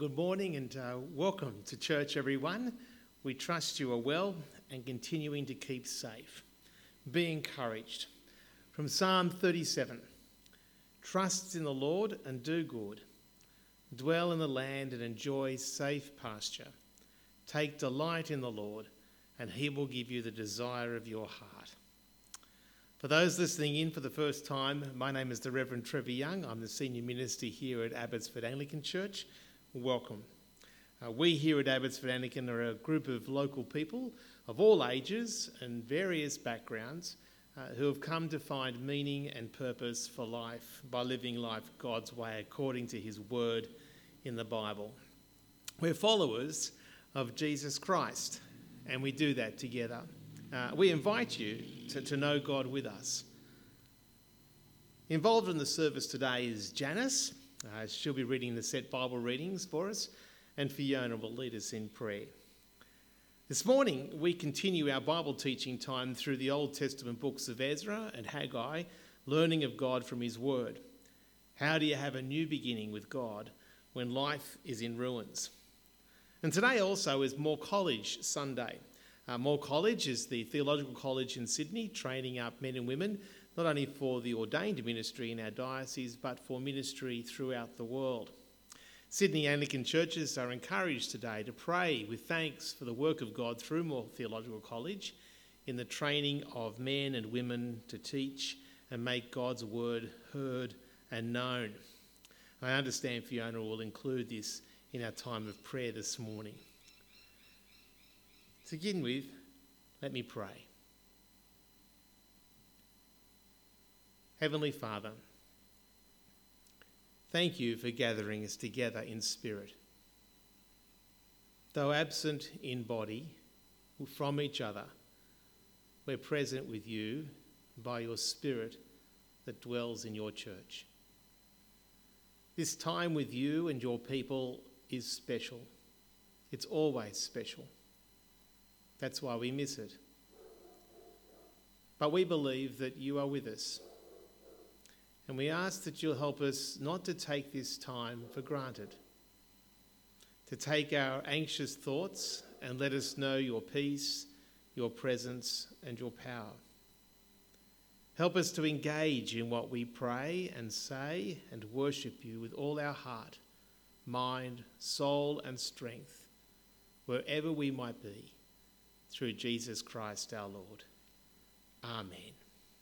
Good morning and welcome to church, everyone. We trust you are well and continuing to keep safe. Be encouraged. From Psalm 37, trust in the Lord and do good. Dwell in the land and enjoy safe pasture. Take delight in the Lord and he will give you the desire of your heart. For those listening in for the first time, my name is the Reverend Trevor Young. I'm the Senior Minister here at Abbotsford Anglican Church. Welcome. We here at Abbotsford Anglican are a group of local people of all ages and various backgrounds who have come to find meaning and purpose for life by living life God's way according to his word in the Bible. We're followers of Jesus Christ and we do that together. We invite you to know God with us. Involved in the service today is Janice. She'll be reading the set Bible readings for us, and Fiona will lead us in prayer. This morning, we continue our Bible teaching time through the Old Testament books of Ezra and Haggai, learning of God from his word. How do you have a new beginning with God when life is in ruins? And today also is Moore College Sunday. Moore College is the theological college in Sydney, training up men and women not only for the ordained ministry in our diocese, but for ministry throughout the world. Sydney Anglican churches are encouraged today to pray with thanks for the work of God through Moore Theological College in the training of men and women to teach and make God's word heard and known. I understand Fiona will include this in our time of prayer this morning. To begin with, let me pray. Heavenly Father, thank you for gathering us together in spirit. Though absent in body from each other, we're present with you by your Spirit that dwells in your church. This time with you and your people is special. It's always special. That's why we miss it. But we believe that you are with us. And we ask that you'll help us not to take this time for granted, to take our anxious thoughts and let us know your peace, your presence and your power. Help us to engage in what we pray and say and worship you with all our heart, mind, soul and strength, wherever we might be, through Jesus Christ our Lord. Amen.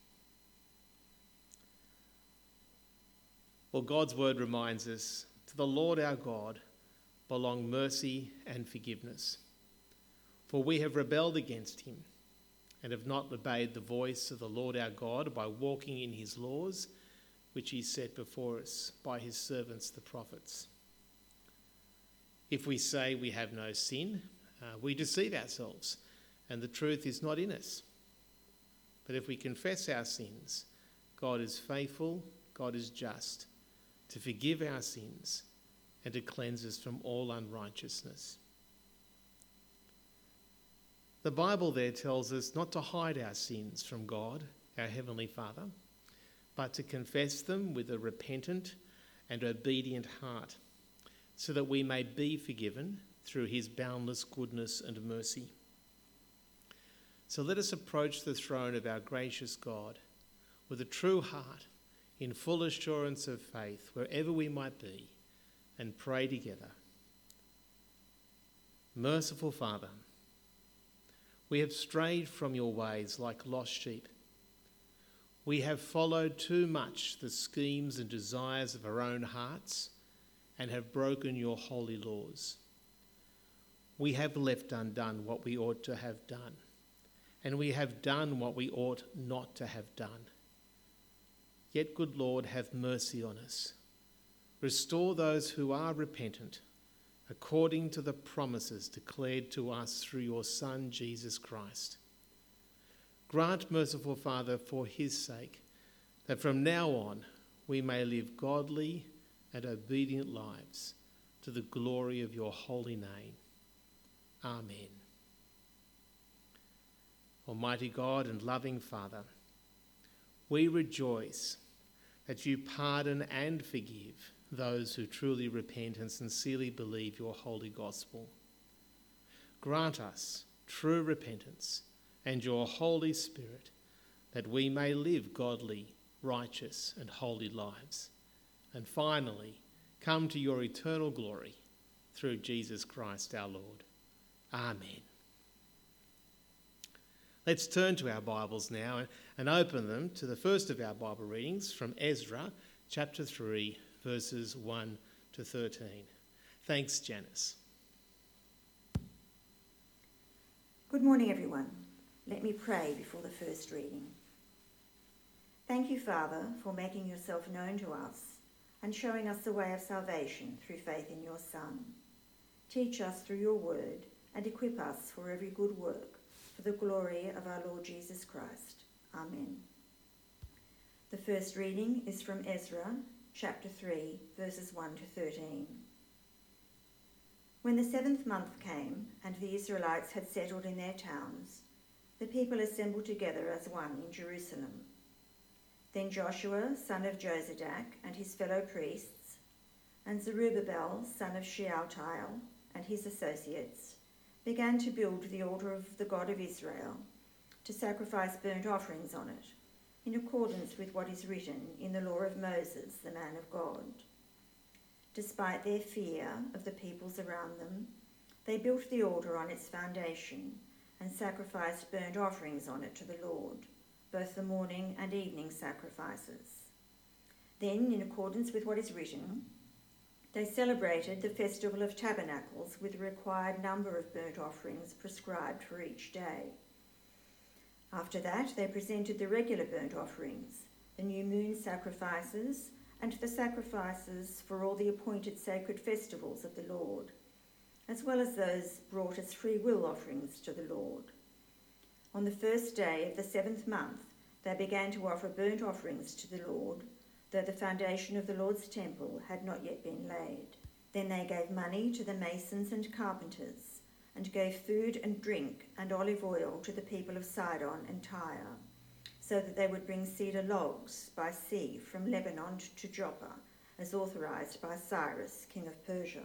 Well, God's word reminds us, to the Lord our God belong mercy and forgiveness. For we have rebelled against him and have not obeyed the voice of the Lord our God by walking in his laws, which he set before us by his servants the prophets. If we say we have no sin, we deceive ourselves, and the truth is not in us. But if we confess our sins, God is faithful, God is just, to forgive our sins and to cleanse us from all unrighteousness. The Bible there tells us not to hide our sins from God, our Heavenly Father, but to confess them with a repentant and obedient heart, so that we may be forgiven through his boundless goodness and mercy. So let us approach the throne of our gracious God with a true heart, in full assurance of faith, wherever we might be, and pray together. Merciful Father, we have strayed from your ways like lost sheep. We have followed too much the schemes and desires of our own hearts and have broken your holy laws. We have left undone what we ought to have done, and we have done what we ought not to have done. Yet, good Lord, have mercy on us. Restore those who are repentant, according to the promises declared to us through your Son, Jesus Christ. Grant, merciful Father, for his sake, that from now on we may live godly and obedient lives to the glory of your holy name. Amen. Almighty God and loving Father, we rejoice that you pardon and forgive those who truly repent and sincerely believe your holy gospel. Grant us true repentance and your Holy Spirit, that we may live godly, righteous and holy lives, and finally come to your eternal glory through Jesus Christ our Lord. Amen. Let's turn to our Bibles now and open them to the first of our Bible readings from Ezra chapter 3, verses 1 to 13. Thanks, Janice. Good morning, everyone. Let me pray before the first reading. Thank you, Father, for making yourself known to us and showing us the way of salvation through faith in your Son. Teach us through your word and equip us for every good work, for the glory of our Lord Jesus Christ. Amen. The first reading is from Ezra, chapter 3, verses 1 to 13. When the 7th month came, and the Israelites had settled in their towns, the people assembled together as one in Jerusalem. Then Joshua, son of Jozadak, and his fellow priests, and Zerubbabel, son of Shealtiel, and his associates, began to build the altar of the God of Israel, to sacrifice burnt offerings on it, in accordance with what is written in the law of Moses, the man of God. Despite their fear of the peoples around them, they built the altar on its foundation and sacrificed burnt offerings on it to the Lord, both the morning and evening sacrifices. Then, in accordance with what is written, they celebrated the Festival of Tabernacles with the required number of burnt offerings prescribed for each day. After that, they presented the regular burnt offerings, the new moon sacrifices, and the sacrifices for all the appointed sacred festivals of the Lord, as well as those brought as free will offerings to the Lord. On the first day of the 7th month, they began to offer burnt offerings to the Lord, though the foundation of the Lord's temple had not yet been laid. Then they gave money to the masons and carpenters, and gave food and drink and olive oil to the people of Sidon and Tyre, so that they would bring cedar logs by sea from Lebanon to Joppa, as authorized by Cyrus, king of Persia.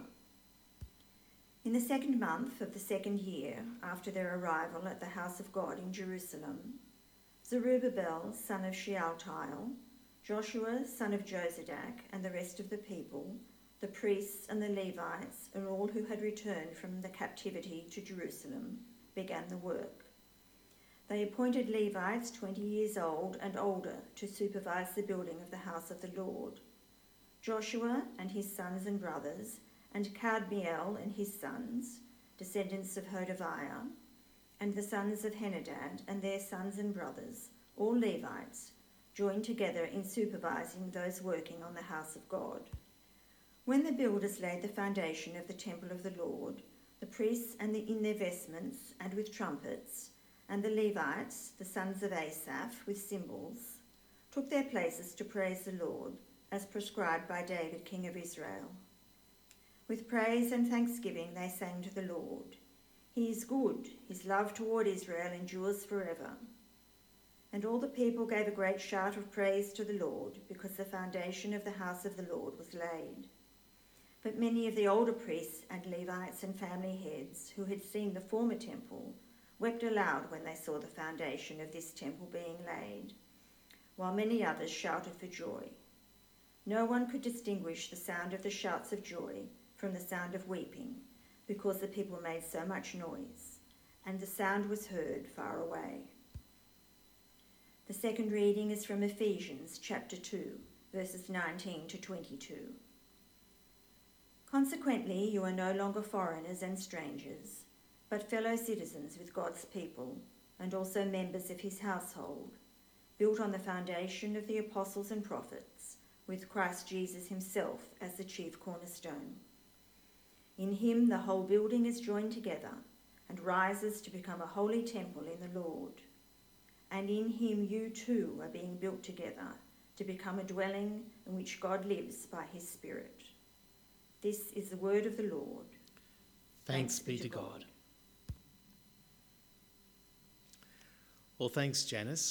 In the 2nd month of the 2nd year after their arrival at the house of God in Jerusalem, Zerubbabel, son of Shealtiel, Joshua, son of Jozadak, and the rest of the people, the priests and the Levites, and all who had returned from the captivity to Jerusalem, began the work. They appointed Levites 20 years old and older to supervise the building of the house of the Lord. Joshua and his sons and brothers, and Kadmiel and his sons, descendants of Hodaviah, and the sons of Henadad and their sons and brothers, all Levites, joined together in supervising those working on the house of God. When the builders laid the foundation of the temple of the Lord, the priests in their vestments and with trumpets, and the Levites, the sons of Asaph, with cymbals, took their places to praise the Lord, as prescribed by David, king of Israel. With praise and thanksgiving they sang to the Lord. He is good, his love toward Israel endures forever. And all the people gave a great shout of praise to the Lord, because the foundation of the house of the Lord was laid. But many of the older priests and Levites and family heads, who had seen the former temple, wept aloud when they saw the foundation of this temple being laid, while many others shouted for joy. No one could distinguish the sound of the shouts of joy from the sound of weeping, because the people made so much noise, and the sound was heard far away. The second reading is from Ephesians chapter 2, verses 19 to 22. Consequently, you are no longer foreigners and strangers, but fellow citizens with God's people, and also members of his household, built on the foundation of the apostles and prophets, with Christ Jesus himself as the chief cornerstone. In him the whole building is joined together and rises to become a holy temple in the Lord. And in him you too are being built together to become a dwelling in which God lives by his Spirit. This is the word of the Lord. Thanks be to God. Well, thanks, Janice.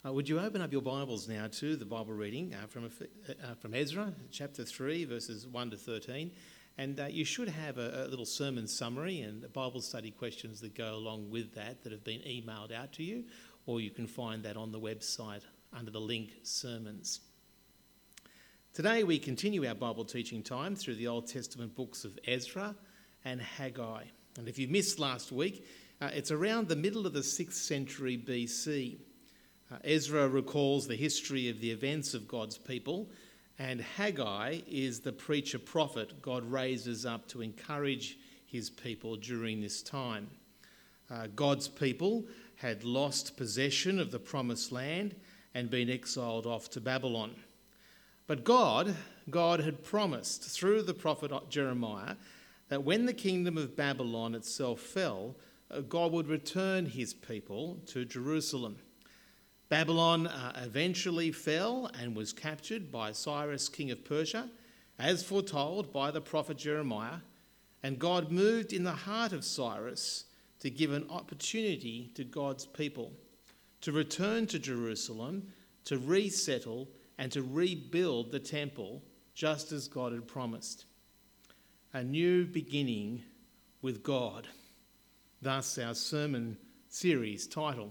Would you open up your Bibles now to the Bible reading from Ezra, chapter 3, verses 1 to 13. And you should have a little sermon summary and Bible study questions that go along with that have been emailed out to you, or you can find that on the website under the link Sermons. Today we continue our Bible teaching time through the Old Testament books of Ezra and Haggai. And if you missed last week, it's around the middle of the 6th century BC. Ezra recalls the history of the events of God's people, and Haggai is the preacher-prophet God raises up to encourage his people during this time. God's people had lost possession of the promised land and been exiled off to Babylon. But God had promised through the prophet Jeremiah that when the kingdom of Babylon itself fell, God would return his people to Jerusalem. Babylon eventually fell and was captured by Cyrus, king of Persia, as foretold by the prophet Jeremiah, and God moved in the heart of Cyrus to give an opportunity to God's people to return to Jerusalem, to resettle and to rebuild the temple just as God had promised. A new beginning with God. Thus our sermon series title.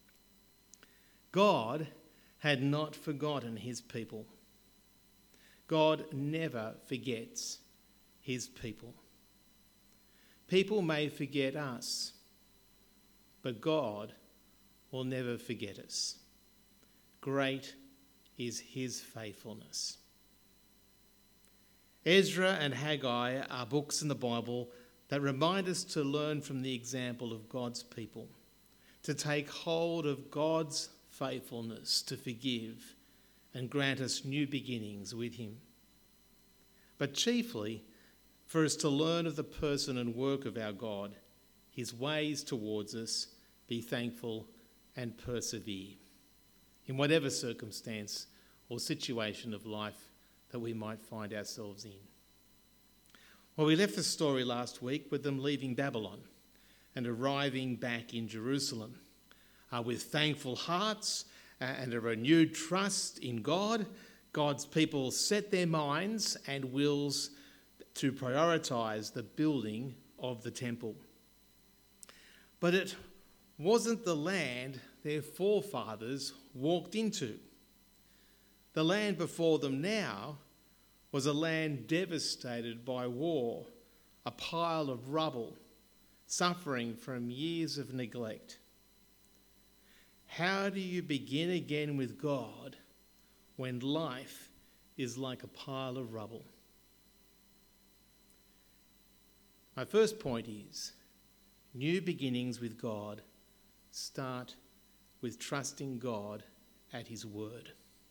God had not forgotten his people. God never forgets his people. People may forget us, but God will never forget us. Great is his faithfulness. Ezra and Haggai are books in the Bible that remind us to learn from the example of God's people, to take hold of God's faithfulness to forgive and grant us new beginnings with him. But chiefly for us to learn of the person and work of our God, his ways towards us, be thankful and persevere in whatever circumstance or situation of life that we might find ourselves in. Well, we left the story last week with them leaving Babylon and arriving back in Jerusalem. With thankful hearts and a renewed trust in God, God's people set their minds and wills to prioritise the building of the temple. But it wasn't the land their forefathers walked into. The land before them now was a land devastated by war, a pile of rubble, suffering from years of neglect. How do you begin again with God when life is like a pile of rubble? My first point is, new beginnings with God start with trusting God at his word.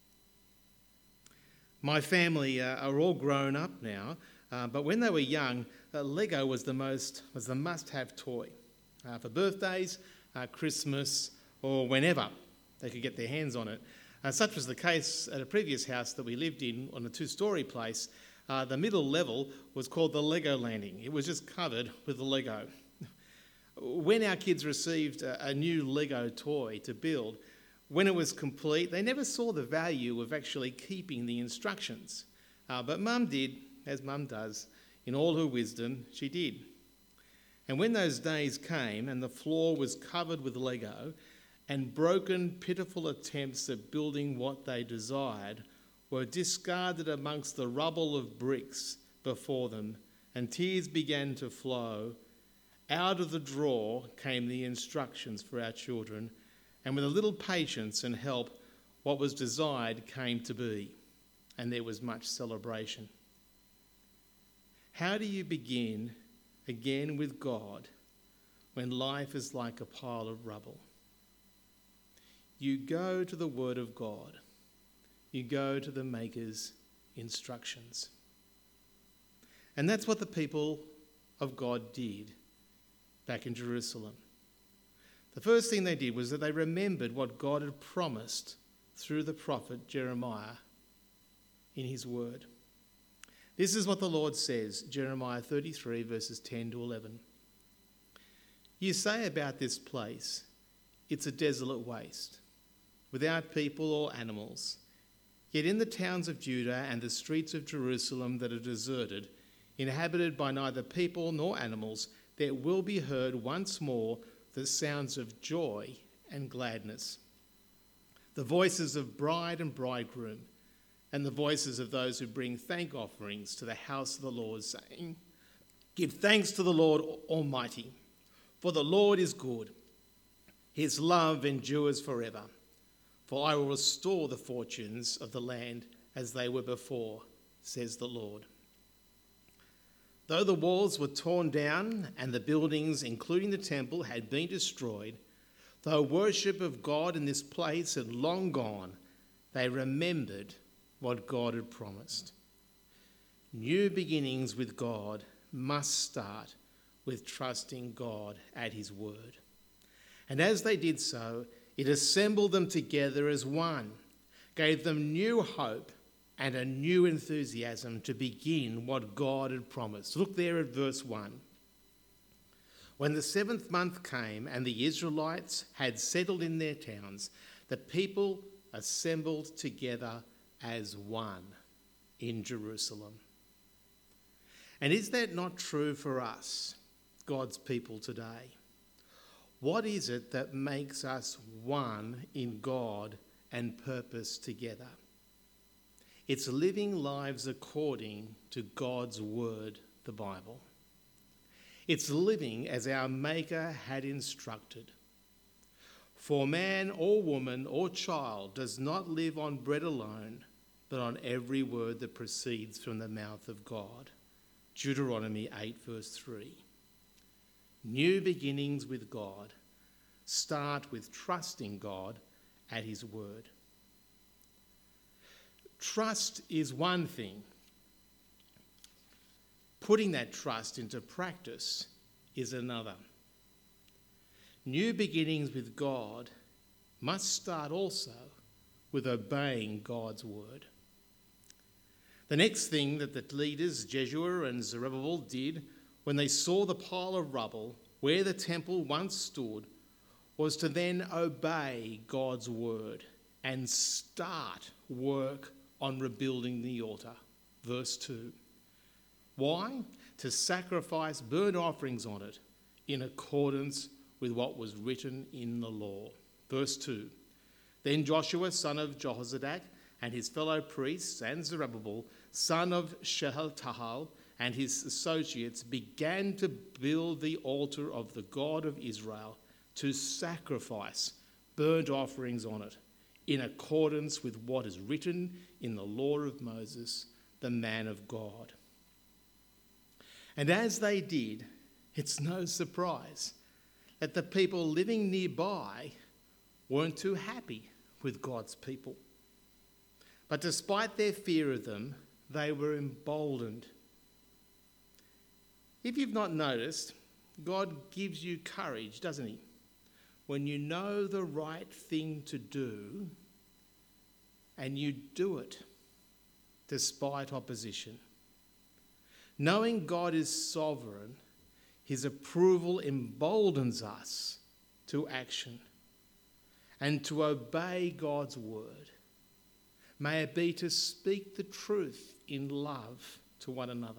My family are all grown up now, but when they were young, Lego was the must-have toy for birthdays, Christmas, or whenever they could get their hands on it. Such was the case at a previous house that we lived in on a 2-storey place. The middle level was called the Lego landing. It was just covered with Lego. When our kids received a new Lego toy to build, when it was complete, they never saw the value of actually keeping the instructions. But Mum did, as Mum does. In all her wisdom, she did. And when those days came and the floor was covered with Lego, and broken, pitiful attempts at building what they desired were discarded amongst the rubble of bricks before them, and tears began to flow, out of the drawer came the instructions for our children, and with a little patience and help, what was desired came to be, and there was much celebration. How do you begin again with God when life is like a pile of rubble? You go to the Word of God. You go to the Maker's instructions. And that's what the people of God did back in Jerusalem. The first thing they did was that they remembered what God had promised through the prophet Jeremiah in his word. This is what the Lord says, Jeremiah 33 verses 10 to 11. You say about this place, it's a desolate waste, without people or animals. Yet in the towns of Judah and the streets of Jerusalem that are deserted, inhabited by neither people nor animals, there will be heard once more the sounds of joy and gladness, the voices of bride and bridegroom, and the voices of those who bring thank offerings to the house of the Lord, saying, "Give thanks to the Lord Almighty, for the Lord is good. His love endures forever. For I will restore the fortunes of the land as they were before, says the Lord." Though the walls were torn down and the buildings, including the temple, had been destroyed, though worship of God in this place had long gone, they remembered what God had promised. New beginnings with God must start with trusting God at his word. And as they did so, it assembled them together as one, gave them new hope and a new enthusiasm to begin what God had promised. Look there at verse 1. When the 7th month came and the Israelites had settled in their towns, the people assembled together as one in Jerusalem. And is that not true for us, God's people today? What is it that makes us one in God and purpose together? It's living lives according to God's word, the Bible. It's living as our Maker had instructed. For man or woman or child does not live on bread alone, but on every word that proceeds from the mouth of God. Deuteronomy 8 verse 3. New beginnings with God start with trusting God at his word. Trust is one thing. Putting that trust into practice is another. New beginnings with God must start also with obeying God's word. The next thing that the leaders, Jeshua and Zerubbabel, did when they saw the pile of rubble where the temple once stood was to then obey God's word and start work on rebuilding the altar. Verse 2. Why? To sacrifice burnt offerings on it in accordance with what was written in the law. Verse 2. Then Joshua, son of Jehozadak, and his fellow priests, and Zerubbabel, son of Shealtiel, and his associates began to build the altar of the God of Israel, to sacrifice burnt offerings on it, in accordance with what is written in the law of Moses, the man of God. And as they did, it's no surprise that the people living nearby weren't too happy with God's people. But despite their fear of them, they were emboldened. If you've not noticed, God gives you courage, doesn't he? When you know the right thing to do and you do it despite opposition. Knowing God is sovereign, his approval emboldens us to action and to obey God's word. May it be to speak the truth in love to one another.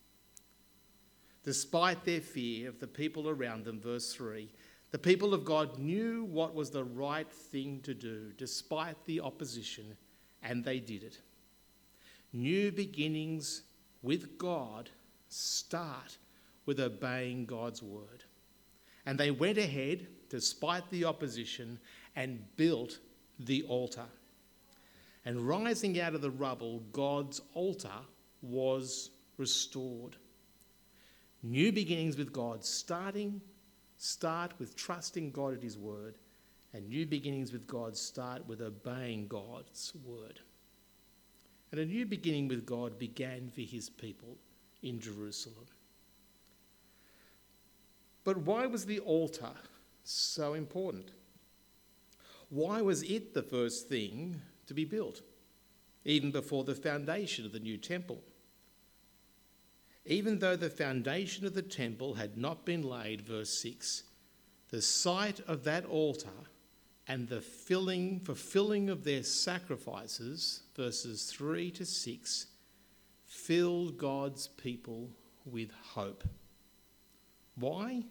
Despite their fear of the people around them, verse 3, the people of God knew what was the right thing to do despite the opposition, and they did it. New beginnings with God start with obeying God's word. And they went ahead, despite the opposition, and built the altar. And rising out of the rubble, God's altar was restored. New beginnings with God start with trusting God at his word, and new beginnings with God start with obeying God's word. And a new beginning with God began for his people in Jerusalem. But why was the altar so important? Why was it the first thing to be built, even before the foundation of the new temple? Even though the foundation of the temple had not been laid, verse 6, the sight of that altar and the fulfilling of their sacrifices, verses 3 to 6, filled God's people with hope. Why?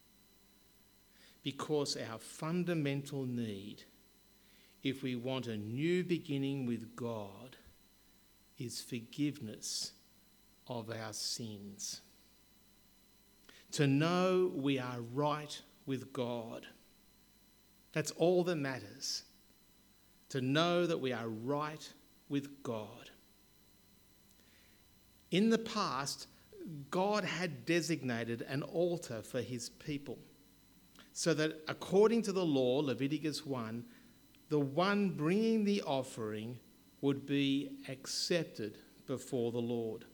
Because our fundamental need, if we want a new beginning with God, is forgiveness of our sins. To know we are right with God. That's all that matters. To know that we are right with God. In the past, God had designated an altar for his people, so that according to the law, Leviticus 1, the one bringing the offering would be accepted before the Lord.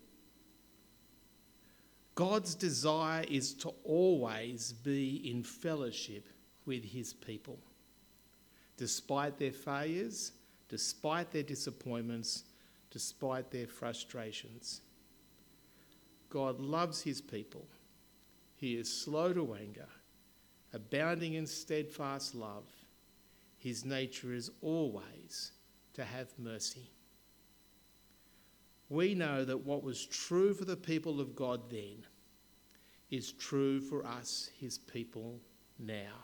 God's desire is to always be in fellowship with his people, despite their failures, despite their disappointments, despite their frustrations. God loves his people. He is slow to anger, abounding in steadfast love. His nature is always to have mercy. We know that what was true for the people of God then is true for us, his people, now.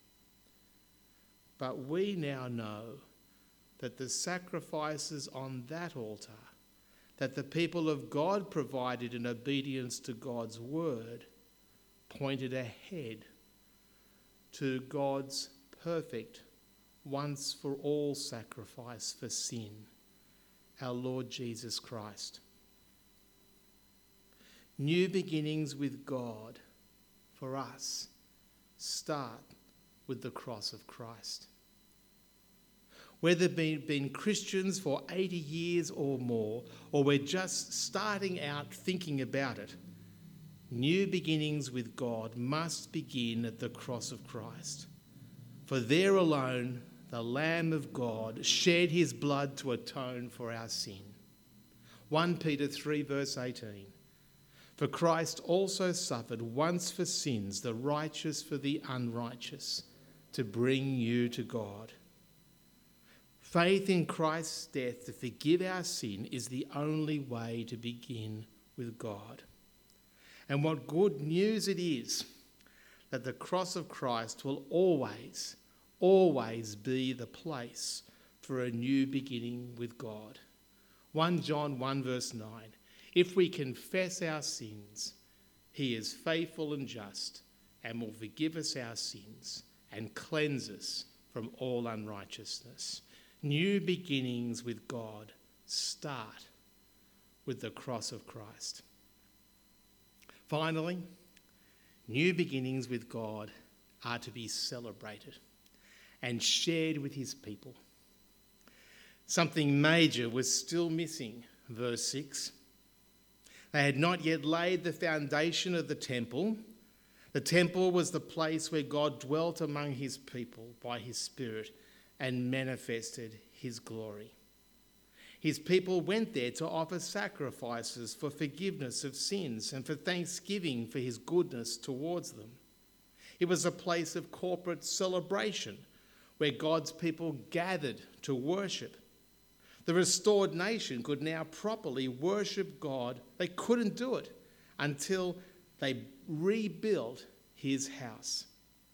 But we now know that the sacrifices on that altar that the people of God provided in obedience to God's word pointed ahead to God's perfect, once-for-all sacrifice for sin, our Lord Jesus Christ. New beginnings with God for us start with the cross of Christ. Whether we've been Christians for 80 years or more, or we're just starting out thinking about it, new beginnings with God must begin at the cross of Christ. For there alone, the Lamb of God shed his blood to atone for our sin. 1 Peter 3 verse 18. For Christ also suffered once for sins, the righteous for the unrighteous, to bring you to God. Faith in Christ's death to forgive our sin is the only way to begin with God. And what good news it is that the cross of Christ will always be the place for a new beginning with God. 1 John 1 verse 9. If we confess our sins, he is faithful and just and will forgive us our sins and cleanse us from all unrighteousness. New beginnings with God start with the cross of Christ. Finally, new beginnings with God are to be celebrated and shared with his people. Something major was still missing, verse 6. They had not yet laid the foundation of the temple. The temple was the place where God dwelt among his people by his Spirit and manifested his glory. His people went there to offer sacrifices for forgiveness of sins and for thanksgiving for his goodness towards them. It was a place of corporate celebration where God's people gathered to worship. The restored nation could now properly worship God. They couldn't do it until they rebuilt his house.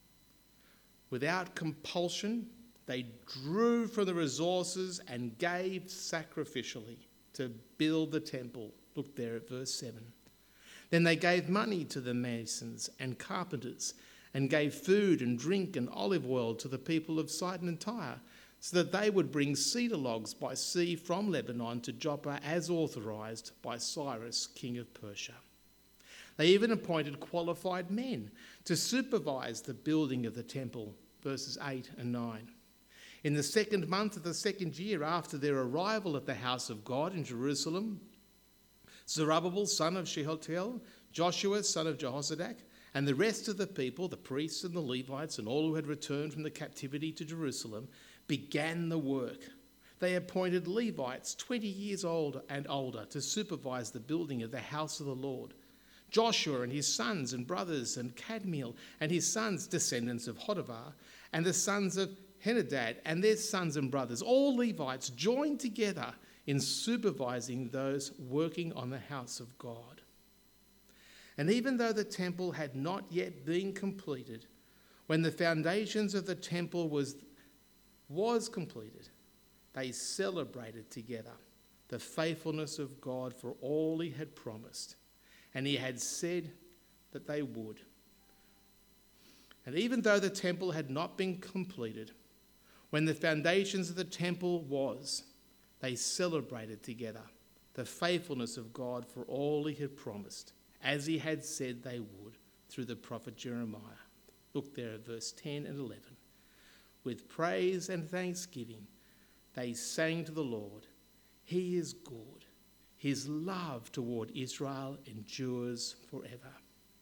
Without compulsion, they drew from the resources and gave sacrificially to build the temple. Look there at verse 7. Then they gave money to the masons and carpenters and gave food and drink and olive oil to the people of Sidon and Tyre, so that they would bring cedar logs by sea from Lebanon to Joppa as authorised by Cyrus, king of Persia. They even appointed qualified men to supervise the building of the temple, verses 8 and 9. In the 2nd month of the 2nd year after their arrival at the house of God in Jerusalem, Zerubbabel, son of Shealtiel, Joshua, son of Jehozadak, and the rest of the people, the priests and the Levites and all who had returned from the captivity to Jerusalem, began the work. They appointed Levites 20 years old and older to supervise the building of the house of the Lord. Joshua and his sons and brothers, and Kadmiel and his sons, descendants of Hodavar, and the sons of Henadad and their sons and brothers, all Levites, joined together in supervising those working on the house of God. And even though the temple had not yet been completed, when the foundations of the temple was completed, they celebrated together the faithfulness of God for all he had promised, and he had said that they would. And even though the temple had not been completed, when the foundations of the temple they celebrated together the faithfulness of God for all he had promised, as he had said they would through the prophet Jeremiah. Look there at verse 10 and 11. With praise and thanksgiving, they sang to the Lord. He is good. His love toward Israel endures forever.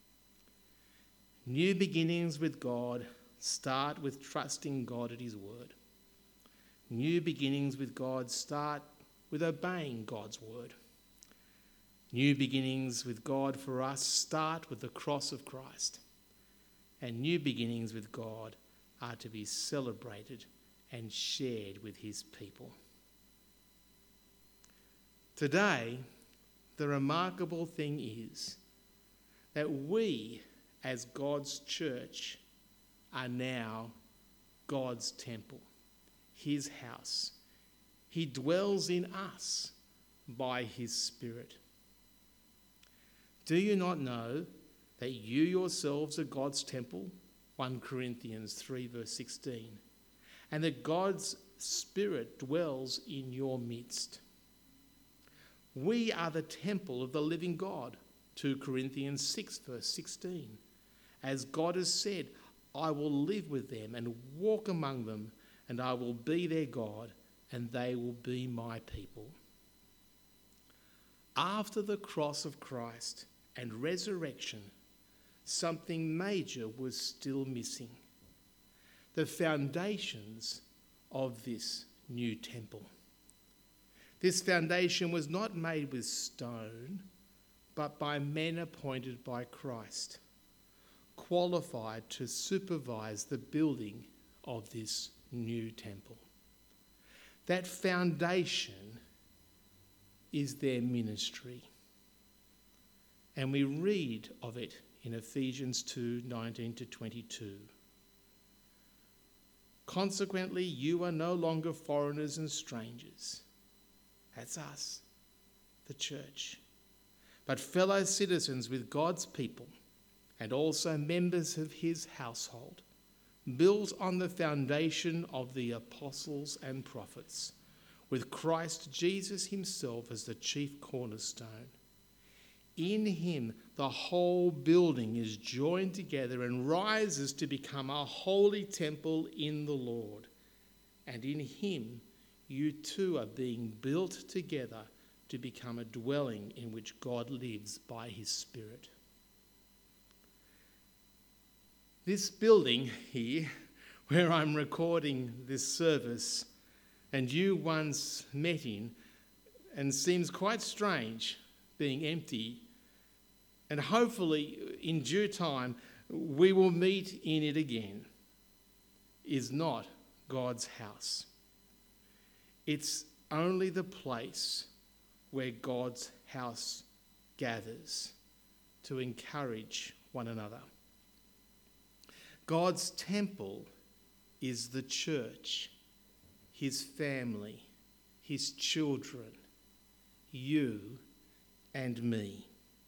New beginnings with God start with trusting God at his word. New beginnings with God start with obeying God's word. New beginnings with God for us start with the cross of Christ. And new beginnings with God are to be celebrated and shared with his people. Today, the remarkable thing is that we, as God's church, are now God's temple, his house. He dwells in us by his Spirit. Do you not know that you yourselves are God's temple? 1 Corinthians 3 verse 16. And that God's Spirit dwells in your midst. We are the temple of the living God. 2 Corinthians 6 verse 16. As God has said, I will live with them and walk among them, and I will be their God, and they will be my people. After the cross of Christ and resurrection, something major was still missing: the foundations of this new temple. This foundation was not made with stone, but by men appointed by Christ, qualified to supervise the building of this new temple. That foundation is their ministry. And we read of it in Ephesians 2:19-22. Consequently, you are no longer foreigners and strangers. That's us, the church. But fellow citizens with God's people, and also members of his household, built on the foundation of the apostles and prophets, with Christ Jesus himself as the chief cornerstone. In him, the whole building is joined together and rises to become a holy temple in the Lord. And in him, you too are being built together to become a dwelling in which God lives by his Spirit. This building here, where I'm recording this service, and you once met in, and seems quite strange being empty, and hopefully in due time we will meet in it again, is not God's house. It's only the place where God's house gathers to encourage one another. God's temple is the church, his family, his children, you and me.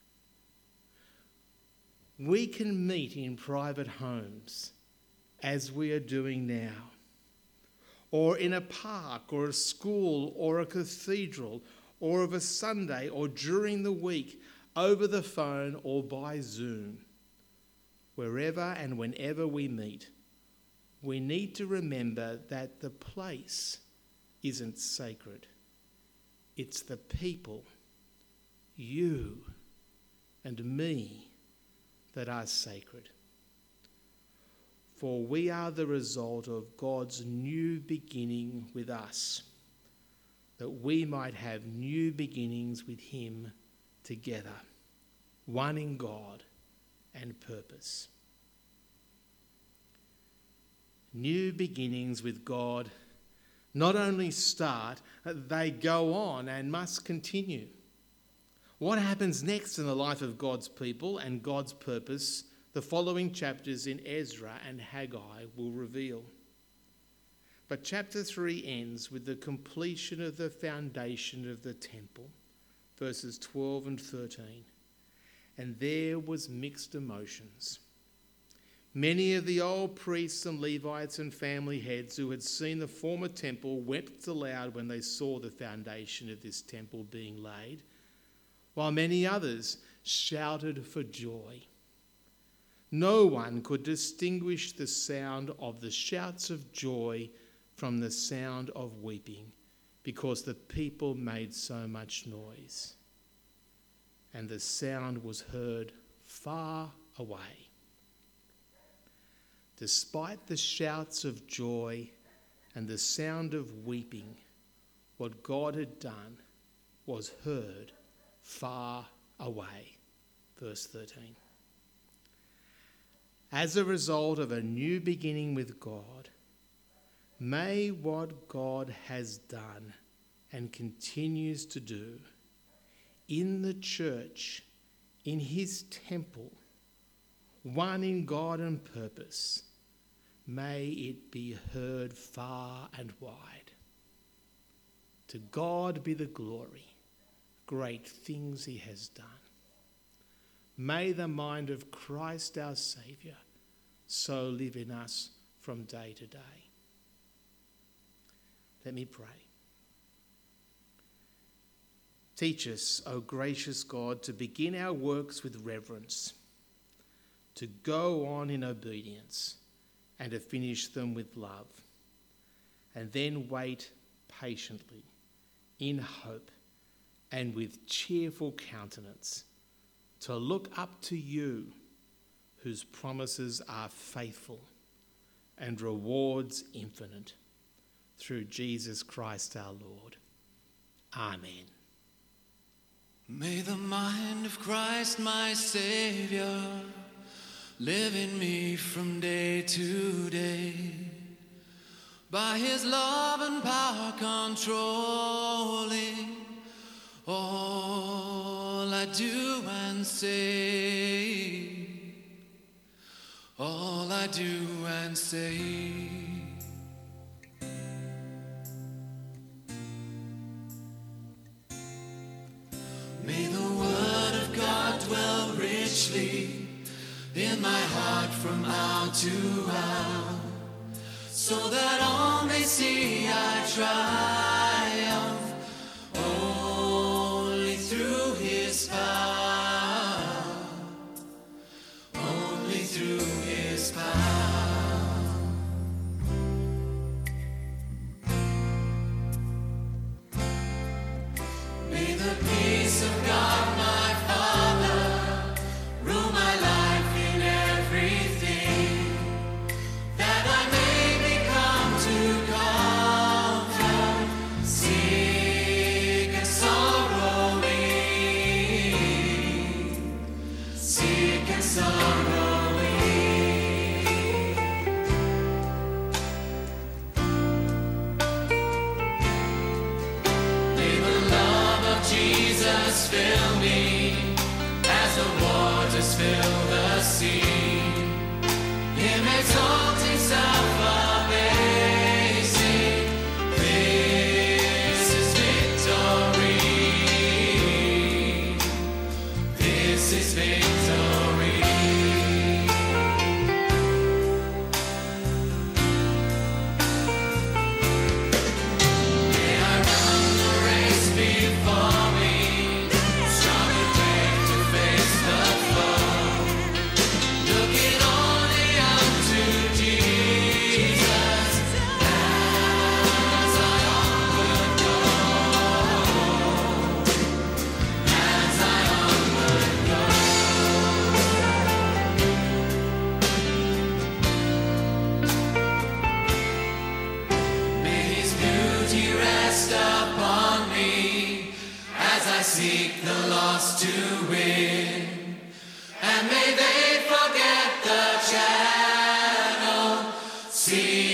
We can meet in private homes, as we are doing now, or in a park or a school or a cathedral, or of a Sunday or during the week, over the phone or by Zoom. Wherever and whenever we meet, we need to remember that the place isn't sacred. It's the people, you and me, that are sacred. For we are the result of God's new beginning with us, that we might have new beginnings with him together, one in God and purpose. New beginnings with God not only start, they go on and must continue. What happens next in the life of God's people and God's purpose, the following chapters in Ezra and Haggai will reveal. But chapter 3 ends with the completion of the foundation of the temple, verses 12 and 13. And there was mixed emotions. Many of the old priests and Levites and family heads who had seen the former temple wept aloud when they saw the foundation of this temple being laid, while many others shouted for joy. No one could distinguish the sound of the shouts of joy from the sound of weeping, because the people made so much noise. And the sound was heard far away. Despite the shouts of joy and the sound of weeping, what God had done was heard far away. Verse 13. As a result of a new beginning with God, may what God has done and continues to do in the church, in his temple, one in God and purpose, may it be heard far and wide. To God be the glory, great things he has done. May the mind of Christ our Saviour so live in us from day to day. Let me pray. Teach us, O gracious God, to begin our works with reverence, to go on in obedience, and to finish them with love, and then wait patiently, in hope, and with cheerful countenance, to look up to you, whose promises are faithful and rewards infinite, through Jesus Christ our Lord. Amen. May the mind of Christ my Saviour live in me from day to day, by his love and power controlling all I do and say, all I do and say. May the word of God dwell richly in my heart from hour to hour, so that all may see I triumph only through his power, only through his power. May the peace of God my Father rule my life in everything, that I may become to comfort sick and sorrowing, sick and sorrowing. May the love of Jesus fill me as the waters fill the sea. Him exalting, self-abasing, this is victory. This is victory. May I run the race before me, strong and brave to face the foe, looking only unto Jesus as I onward go, as I onward go. May his beauty rest upon me as I seek the lost to win, and may they forget the channel, see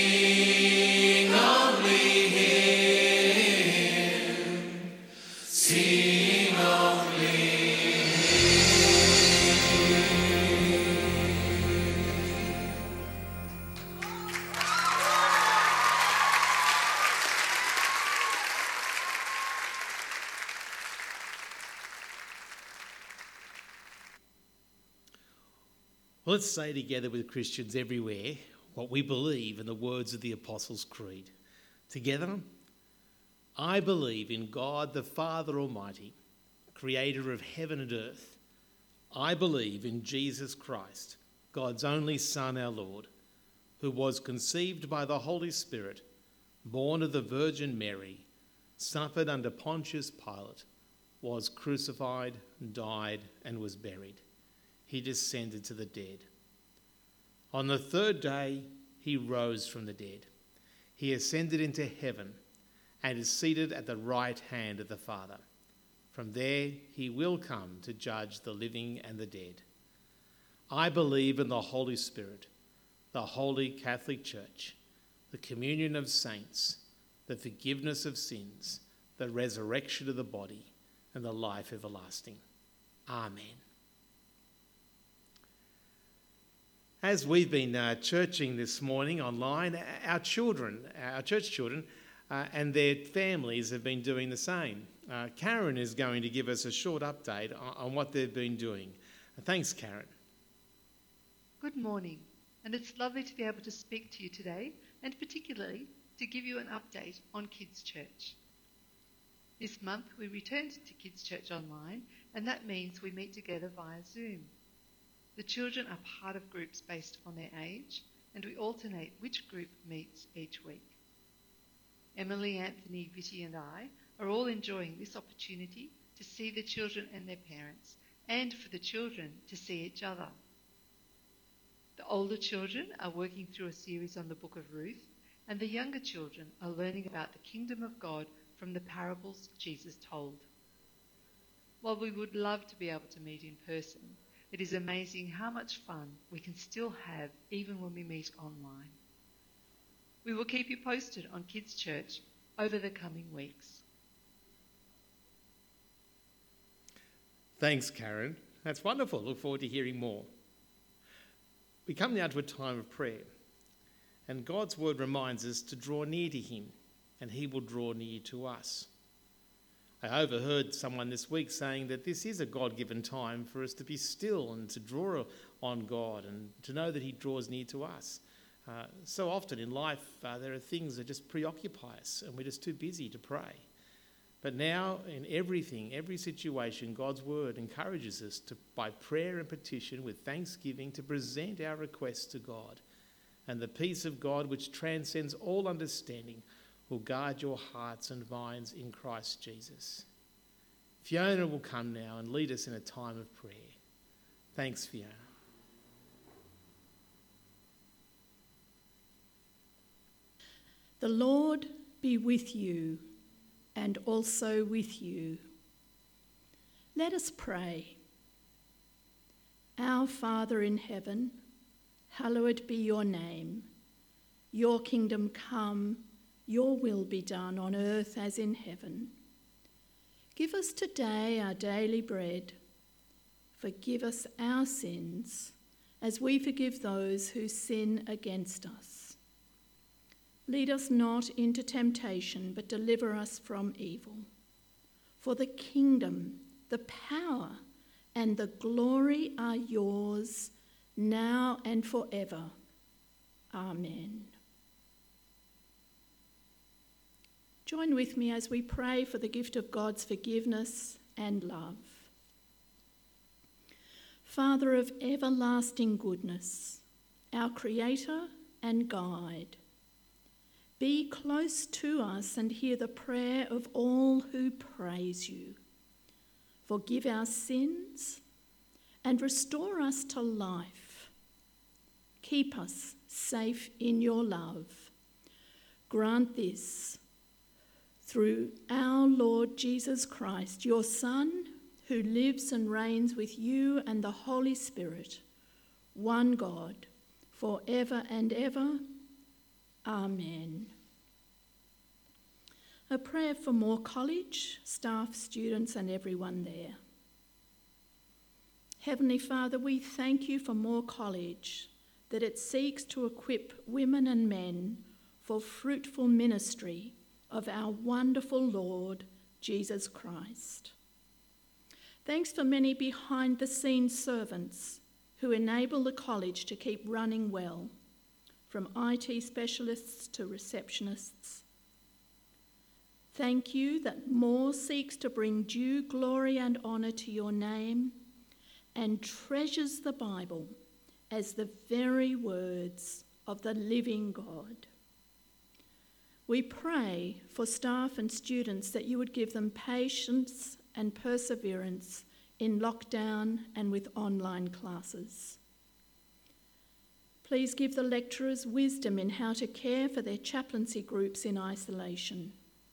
Well, let's say together with Christians everywhere what we believe in the words of the Apostles' Creed. Together, I believe in God the Father Almighty, creator of heaven and earth. I believe in Jesus Christ, God's only Son, our Lord, who was conceived by the Holy Spirit, born of the Virgin Mary, suffered under Pontius Pilate, was crucified, died, and was buried. He descended to the dead. On the third day, he rose from the dead. He ascended into heaven and is seated at the right hand of the Father. From there, he will come to judge the living and the dead. I believe in the Holy Spirit, the Holy Catholic Church, the communion of saints, the forgiveness of sins, the resurrection of the body, and the life everlasting. Amen. As we've been churching this morning online, our church children and their families have been doing the same. Karen is going to give us a short update on what they've been doing. Thanks, Karen. Good morning, and it's lovely to be able to speak to you today, and particularly to give you an update on Kids Church. This month we returned to Kids Church online, and that means we meet together via Zoom. The children are part of groups based on their age, and we alternate which group meets each week. Emily, Anthony, Vicky and I are all enjoying this opportunity to see the children and their parents, and for the children to see each other. The older children are working through a series on the Book of Ruth, and the younger children are learning about the kingdom of God from the parables Jesus told. While we would love to be able to meet in person, it is amazing how much fun we can still have even when we meet online. We will keep you posted on Kids Church over the coming weeks. Thanks, Karen. That's wonderful. Look forward to hearing more. We come now to a time of prayer, and God's word reminds us to draw near to him, and he will draw near to us. I overheard someone this week saying that this is a God-given time for us to be still and to draw on God and to know that he draws near to us. So often in life there are things that just preoccupy us and we're just too busy to pray. But now in everything, every situation, God's word encourages us to, by prayer and petition with thanksgiving, to present our requests to God. And the peace of God, which transcends all understanding, will guard your hearts and minds in Christ Jesus. Fiona will come now and lead us in a time of prayer. Thanks, Fiona. The Lord be with you and also with you. Let us pray. Our Father in heaven, hallowed be your name. Your kingdom come, your will be done on earth as in heaven. Give us today our daily bread. Forgive us our sins, as we forgive those who sin against us. Lead us not into temptation, but deliver us from evil. For the kingdom, the power, and the glory are yours, now and forever. Amen. Join with me as we pray for the gift of God's forgiveness and love. Father of everlasting goodness, our Creator and Guide, be close to us and hear the prayer of all who praise you. Forgive our sins and restore us to life. Keep us safe in your love. Grant this through our Lord Jesus Christ, your Son, who lives and reigns with you and the Holy Spirit, one God, forever and ever. Amen. A prayer for Moore College, staff, students and everyone there. Heavenly Father, we thank you for Moore College, that it seeks to equip women and men for fruitful ministry of our wonderful Lord Jesus Christ. Thanks for many behind-the-scenes servants who enable the college to keep running well, from IT specialists to receptionists. Thank you that Moore seeks to bring due glory and honour to your name and treasures the Bible as the very words of the living God. We pray for staff and students that you would give them patience and perseverance in lockdown and with online classes. Please give the lecturers wisdom in how to care for their chaplaincy groups in isolation.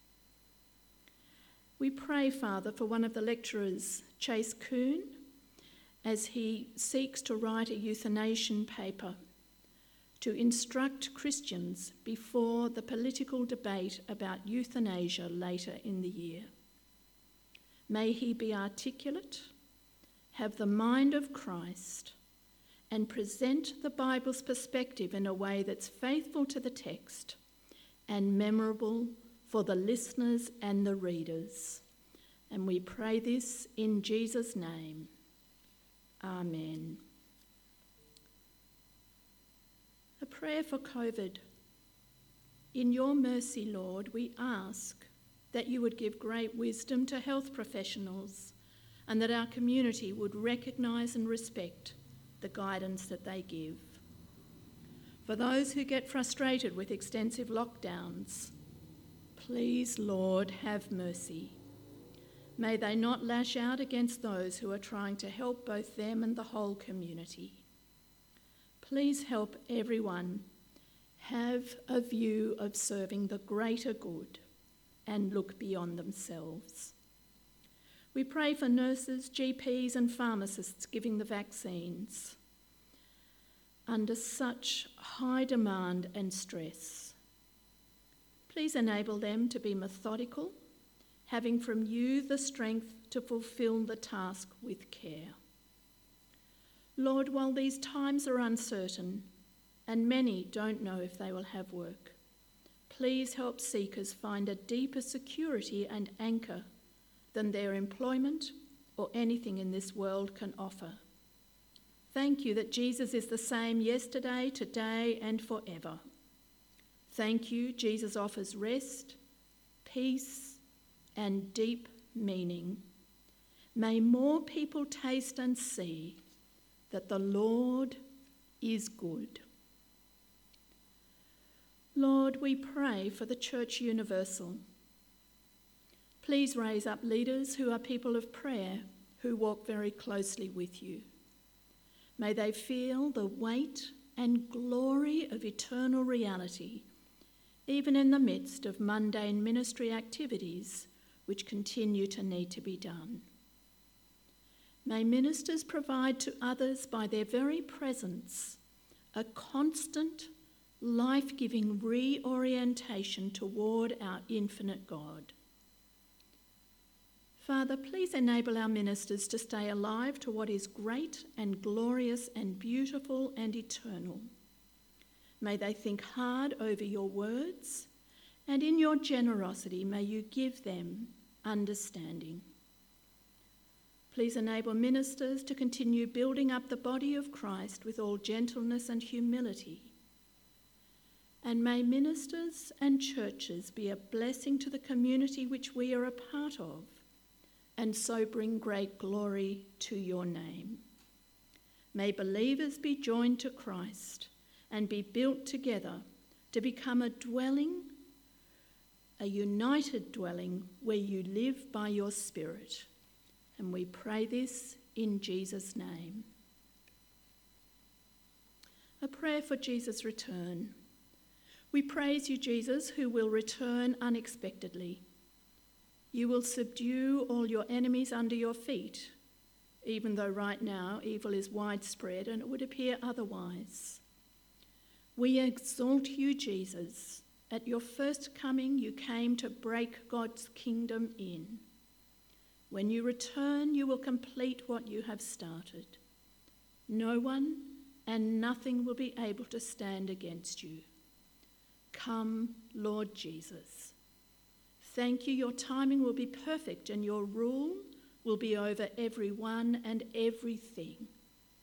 We pray, Father, for one of the lecturers, Chase Kuhn, as he seeks to write a euthanation paper to instruct Christians before the political debate about euthanasia later in the year. May he be articulate, have the mind of Christ, and present the Bible's perspective in a way that's faithful to the text and memorable for the listeners and the readers. And we pray this in Jesus' name. Amen. A prayer for COVID. In your mercy, Lord, we ask that you would give great wisdom to health professionals and that our community would recognise and respect the guidance that they give. For those who get frustrated with extensive lockdowns, please, Lord, have mercy. May they not lash out against those who are trying to help both them and the whole community. Please help everyone have a view of serving the greater good and look beyond themselves. We pray for nurses, GPs and pharmacists giving the vaccines under such high demand and stress. Please enable them to be methodical, having from you the strength to fulfil the task with care. Lord, while these times are uncertain and many don't know if they will have work, please help seekers find a deeper security and anchor than their employment or anything in this world can offer. Thank you that Jesus is the same yesterday, today, and forever. Thank you, Jesus offers rest, peace, and deep meaning. May more people taste and see that the Lord is good. Lord, we pray for the Church Universal. Please raise up leaders who are people of prayer, who walk very closely with you. May they feel the weight and glory of eternal reality, even in the midst of mundane ministry activities which continue to need to be done. May ministers provide to others by their very presence a constant, life-giving reorientation toward our infinite God. Father, please enable our ministers to stay alive to what is great and glorious and beautiful and eternal. May they think hard over your words, and in your generosity may you give them understanding. Please enable ministers to continue building up the body of Christ with all gentleness and humility. And may ministers and churches be a blessing to the community which we are a part of, and so bring great glory to your name. May believers be joined to Christ and be built together to become a dwelling, a united dwelling where you live by your Spirit. And we pray this in Jesus' name. A prayer for Jesus' return. We praise you, Jesus, who will return unexpectedly. You will subdue all your enemies under your feet, even though right now evil is widespread and it would appear otherwise. We exalt you, Jesus. At your first coming, you came to break God's kingdom in. When you return, you will complete what you have started. No one and nothing will be able to stand against you. Come, Lord Jesus. Thank you, your timing will be perfect and your rule will be over everyone and everything.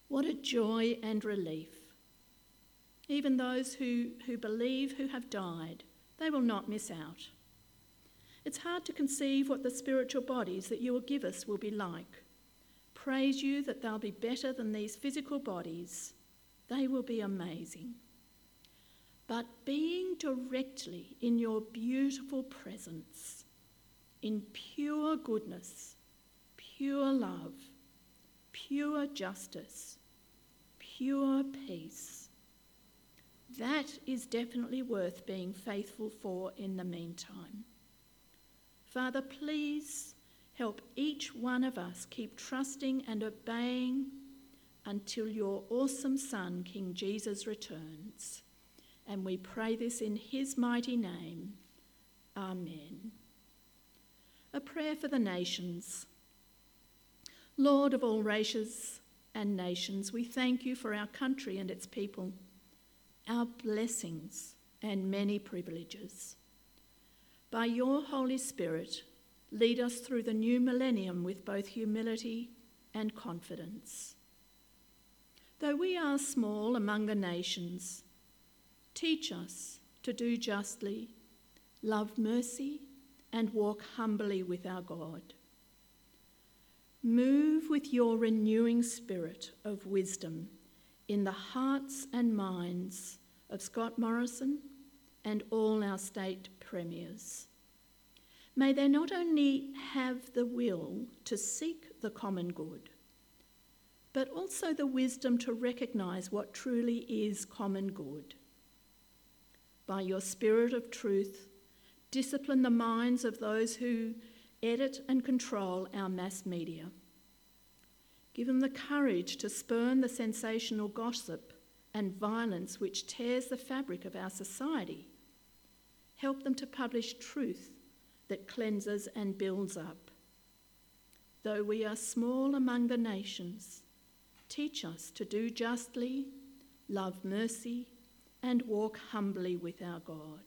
What a joy and relief. Even those who believe, who have died, they will not miss out. It's hard to conceive what the spiritual bodies that you will give us will be like. Praise you that they'll be better than these physical bodies. They will be amazing. But being directly in your beautiful presence, in pure goodness, pure love, pure justice, pure peace, that is definitely worth being faithful for in the meantime. Father, please help each one of us keep trusting and obeying until your awesome Son, King Jesus, returns. And we pray this in his mighty name. Amen. A prayer for the nations. Lord of all races and nations, we thank you for our country and its people, our blessings and many privileges. By your Holy Spirit, lead us through the new millennium with both humility and confidence. Though we are small among the nations, teach us to do justly, love mercy, and walk humbly with our God. Move with your renewing spirit of wisdom in the hearts and minds of Scott Morrison and all our state premiers. May they not only have the will to seek the common good, but also the wisdom to recognise what truly is common good. By your spirit of truth, discipline the minds of those who edit and control our mass media. Give them the courage to spurn the sensational gossip and violence which tears the fabric of our society. Help them to publish truth that cleanses and builds up. Though we are small among the nations, teach us to do justly, love mercy, and walk humbly with our God.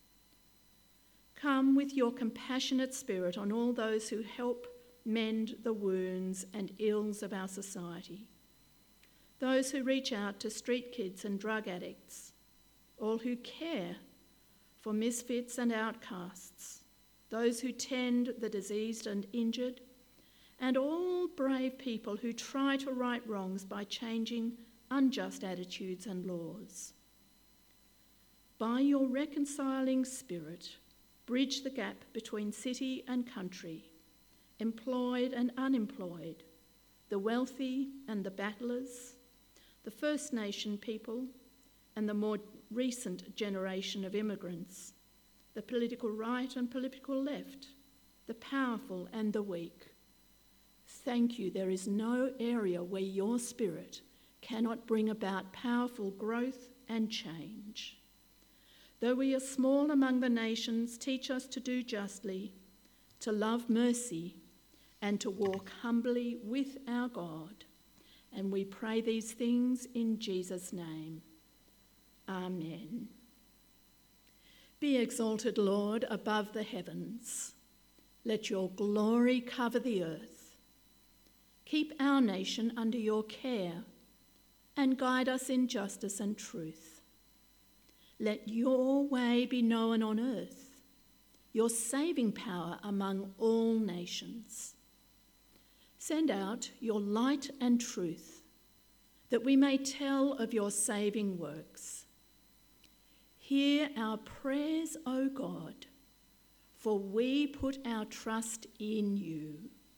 Come with your compassionate spirit on all those who help mend the wounds and ills of our society, those who reach out to street kids and drug addicts, all who care for misfits and outcasts, those who tend the diseased and injured, and all brave people who try to right wrongs by changing unjust attitudes and laws. By your reconciling spirit, bridge the gap between city and country, employed and unemployed, the wealthy and the battlers, the First Nation people and the more recent generation of immigrants, the political right and political left, the powerful and the weak. Thank you, there is no area where your spirit cannot bring about powerful growth and change. Though we are small among the nations, teach us to do justly, to love mercy, and to walk humbly with our God. And we pray these things in Jesus' name. Amen. Be exalted, Lord, above the heavens. Let your glory cover the earth. Keep our nation under your care and guide us in justice and truth. Let your way be known on earth, your saving power among all nations. Send out your light and truth, that we may tell of your saving works. Hear our prayers, O God, for we put our trust in you.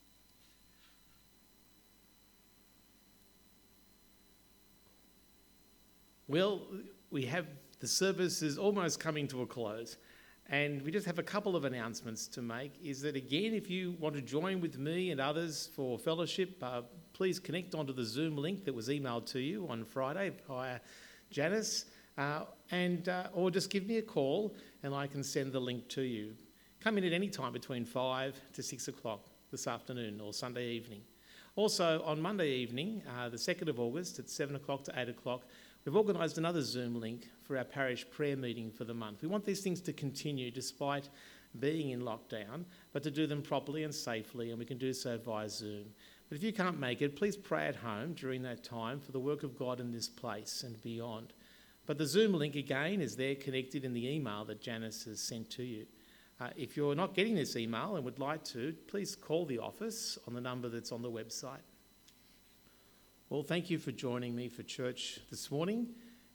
Well, we have the service is almost coming to a close, and we just have a couple of announcements to make. Is that again, if you want to join with me and others for fellowship, please connect onto the Zoom link that was emailed to you on Friday via Janice, or just give me a call and I can send the link to you. Come in at any time between 5 to 6 o'clock this afternoon or Sunday evening. Also on Monday evening, the 2nd of August at 7 o'clock to 8 o'clock, we've organised another Zoom link for our parish prayer meeting for the month. We want these things to continue despite being in lockdown, but to do them properly and safely, and we can do so via Zoom. But if you can't make it, please pray at home during that time for the work of God in this place and beyond. But the Zoom link again is there connected in the email that Janice has sent to you. If you're not getting this email and would like to, please call the office on the number that's on the website. Well, thank you for joining me for church this morning.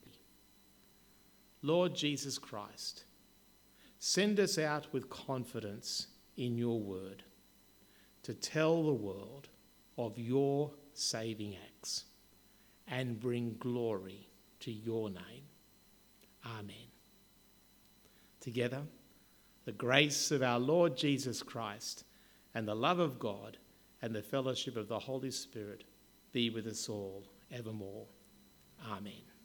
Lord Jesus Christ, send us out with confidence in your word to tell the world of your saving acts and bring glory to your name. Amen. Together, the grace of our Lord Jesus Christ and the love of God and the fellowship of the Holy Spirit be with us all evermore. Amen.